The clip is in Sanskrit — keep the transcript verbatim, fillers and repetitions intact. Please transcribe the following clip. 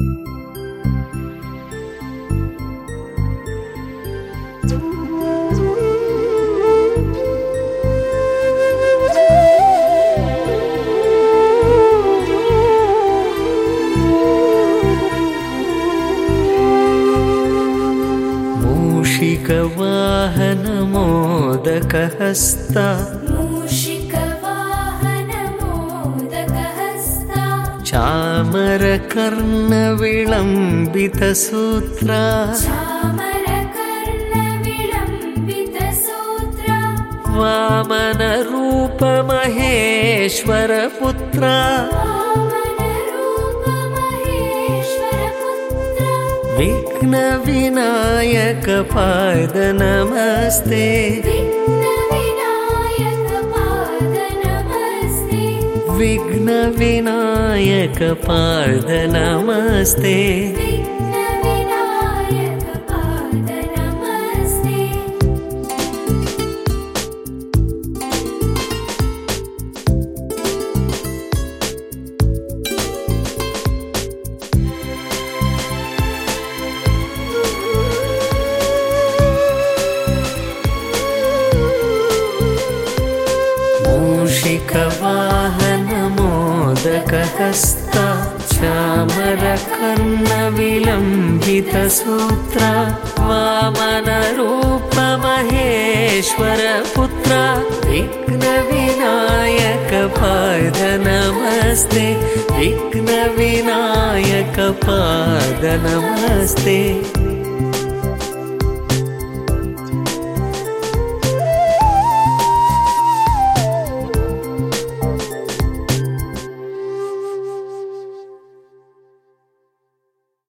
मूषिकवाहनमोदकहस्ता मूषिकवाहनमोदकहस्ता चामरकर्णविलम्बितसूत्रा चामरकर्णविलम्बितसूत्रा वामनरूपमहेश्वरपुत्रा वामनरूपमहेश्वरपुत्रा विघ्नविनायकपाद नमस्ते विघ्नविनायकपाद नमस्ते विघ्नविनायकपाद नमस्ते विघ्नविनायकपाद नमस्ते मूषिकवाहनमोदकहस्ता चामरकर्णविलम्बितसूत्रा वामनरूपमहेश्वरपुत्रा विघ्नविनायकपाद नमस्ते विघ्नविनायकपाद नमस्ते।